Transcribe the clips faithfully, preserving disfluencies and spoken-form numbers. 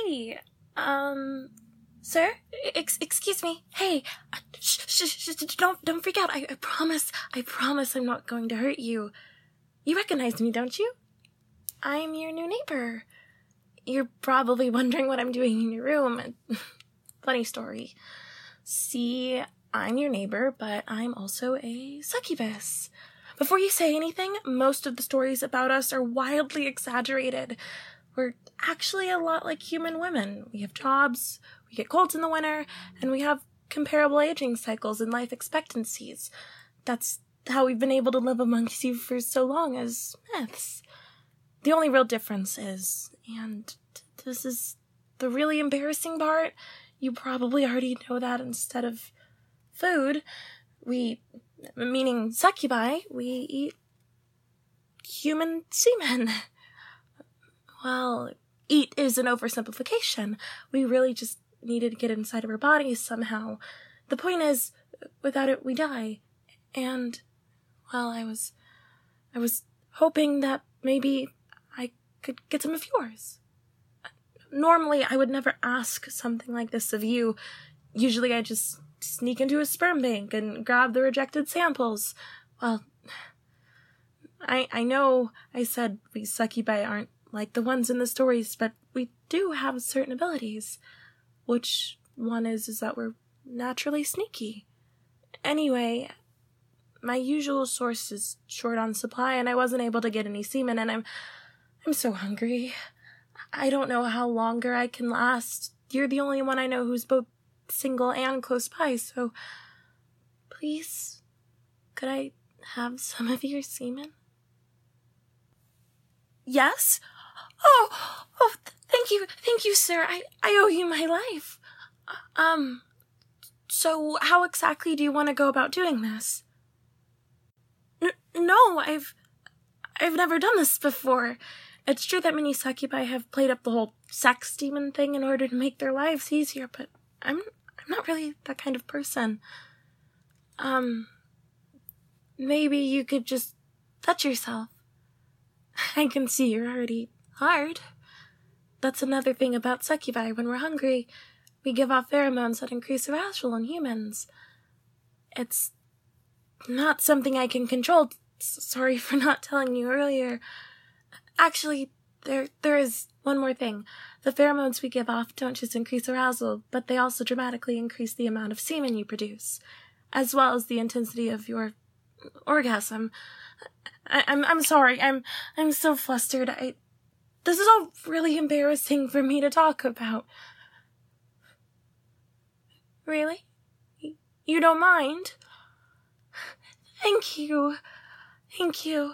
Hey, um, sir? Ex- excuse me. Hey, uh, sh- sh- sh- don't, don't freak out. I, I promise, I promise I'm not going to hurt you. You recognize me, don't you? I'm your new neighbor. You're probably wondering what I'm doing in your room. Funny story. See, I'm your neighbor, but I'm also a succubus. Before you say anything, most of the stories about us are wildly exaggerated. We're actually a lot like human women. We have jobs, we get colds in the winter, and we have comparable aging cycles and life expectancies. That's how we've been able to live amongst you for so long as myths. The only real difference is, and this is the really embarrassing part, you probably already know that instead of food, we, meaning succubi, we eat human semen. Well, eat is an oversimplification. We really just needed to get inside of our bodies somehow. The point is, without it, we die. And, well, I was, I was hoping that maybe I could get some of yours. Normally, I would never ask something like this of you. Usually, I just sneak into a sperm bank and grab the rejected samples. Well, I I know I said we succubi aren't like the ones in the stories, but we do have certain abilities. Which one is is that we're naturally sneaky. Anyway, my usual source is short on supply, and I wasn't able to get any semen, and I'm I'm so hungry. I don't know how longer I can last. You're the only one I know who's both single and close by, so please, could I have some of your semen? Yes? Oh, oh, thank you, thank you, sir. I, I owe you my life. Um, so how exactly do you want to go about doing this? N- no, I've, I've never done this before. It's true that many succubi have played up the whole sex demon thing in order to make their lives easier, but I'm, I'm not really that kind of person. Um, maybe you could just touch yourself. I can see you're already hard. That's another thing about succubi. When we're hungry, we give off pheromones that increase arousal in humans. It's not something I can control. S- sorry for not telling you earlier. Actually, there there is one more thing. The pheromones we give off don't just increase arousal, but they also dramatically increase the amount of semen you produce, as well as the intensity of your orgasm. I, I'm I'm sorry. I'm I'm so flustered. I this is all really embarrassing for me to talk about. Really? You don't mind? Thank you. Thank you.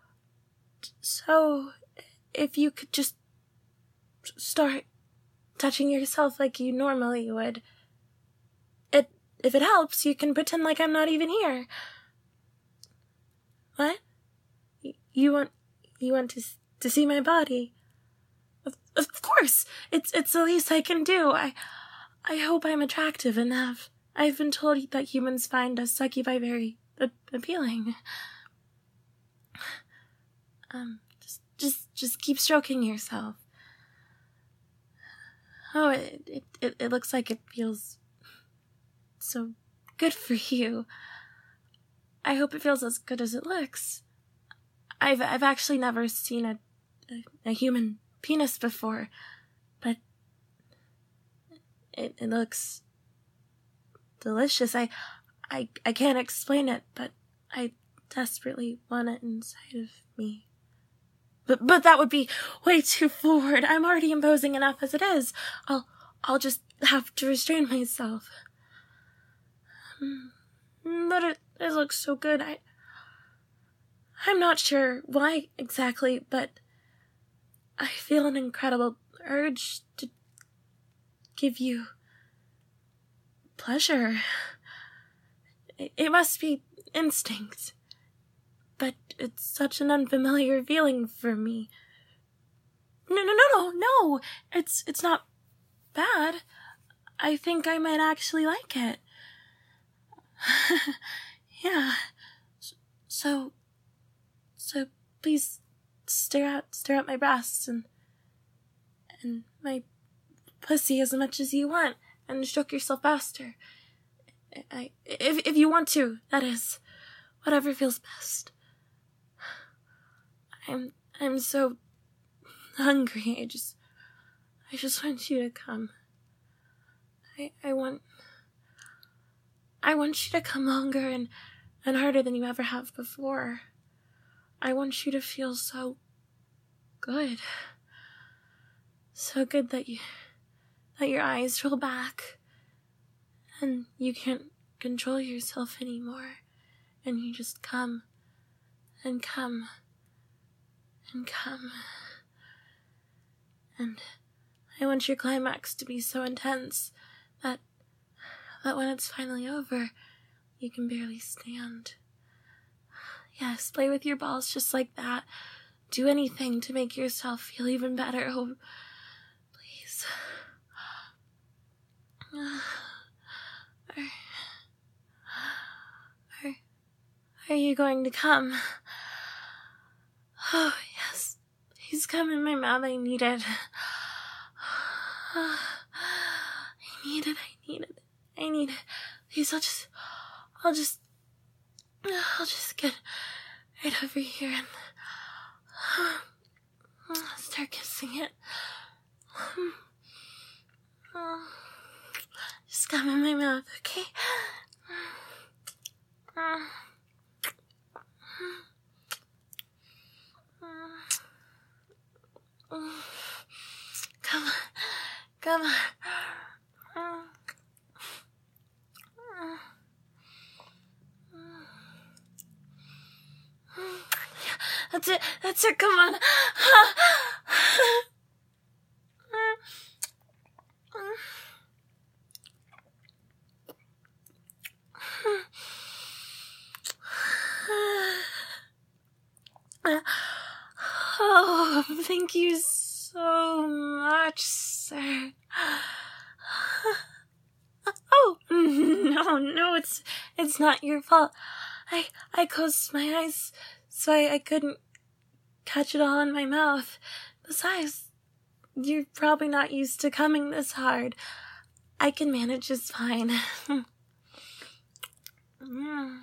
So, if you could just start touching yourself like you normally would. It if it helps, you can pretend like I'm not even here. What? You want you want to to see my body? Of, of course. It's it's the least I can do. I I hope I'm attractive enough. I've been told that humans find us succubi very a- appealing. Um, just just just keep stroking yourself. Oh, it it it, it looks like it feels so good for you. I hope it feels as good as it looks. I've I've actually never seen a, a, a human penis before, but it it looks delicious. I I I can't explain it, but I desperately want it inside of me. But but that would be way too forward. I'm already imposing enough as it is. I'll I'll just have to restrain myself. But it, it looks so good. I I'm not sure why exactly, but I feel an incredible urge to give you pleasure. It, it must be instinct, but it's such an unfamiliar feeling for me. No, no, no, no, no! It's it's not bad. I think I might actually like it. Yeah. So, so please stare at stare at my breasts and and my pussy as much as you want and stroke yourself faster. I, if, if you want to, that is. Whatever feels best. I'm, I'm so hungry. I just, I just want you to come. I, I want, I want you to come longer and, and harder than you ever have before. I want you to feel so good. So good that you, that your eyes roll back and you can't control yourself anymore. And you just come and come and come. And I want your climax to be so intense that, that when it's finally over, you can barely stand. Yes, play with your balls just like that. Do anything to make yourself feel even better. Oh, please. Are, are, are you going to come? Oh, yes. Please come in my mouth. I need it. I need it. I need it. I need it. Please, I'll just, I'll just, I'll just get right over here and start kissing it. Just come in my mouth, okay? Come on. Come on. That's it. That's it. Come on. Oh, thank you so much, sir. Oh, no, no, it's, it's not your fault. I, I closed my eyes so I, I couldn't catch it all in my mouth. Besides, you're probably not used to coming this hard. I can manage just fine. mm.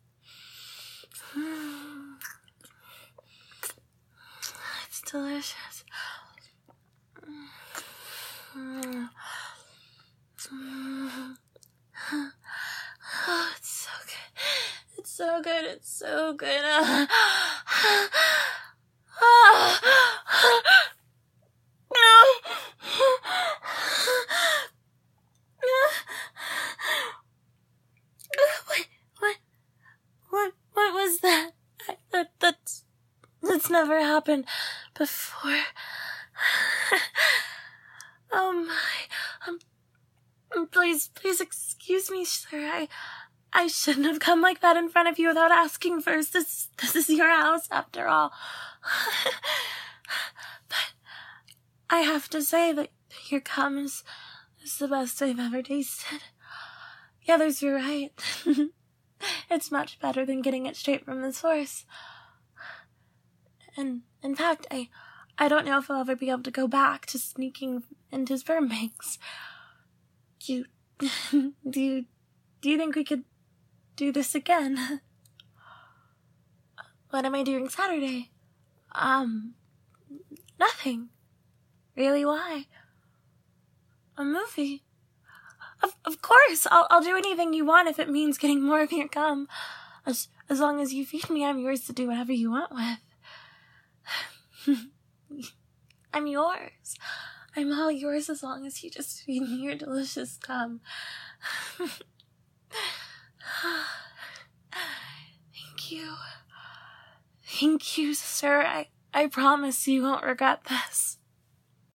It's delicious. Mm. Mm. Oh, it's so good. It's so good. It's so good. Uh, uh, what, what, what, what was that? I, that, that's, that's never happened before. Oh my, um, please, please excuse me, sir. I, I shouldn't have come like that in front of you without asking first. This, this is your house after all. But I have to say that your cum is, is the best I've ever tasted. The others were right. It's much better than getting it straight from the source. And in fact, I, I don't know if I'll ever be able to go back to sneaking into sperm banks. Do you, do you, do you think we could do this again? What am I doing Saturday? Um, nothing. Really, why? A movie? Of, of course, I'll, I'll do anything you want if it means getting more of your cum. As, as long as you feed me, I'm yours to do whatever you want with. I'm yours. I'm all yours as long as you just feed me your delicious cum. Thank you. Thank you, sir. I, I promise you won't regret this.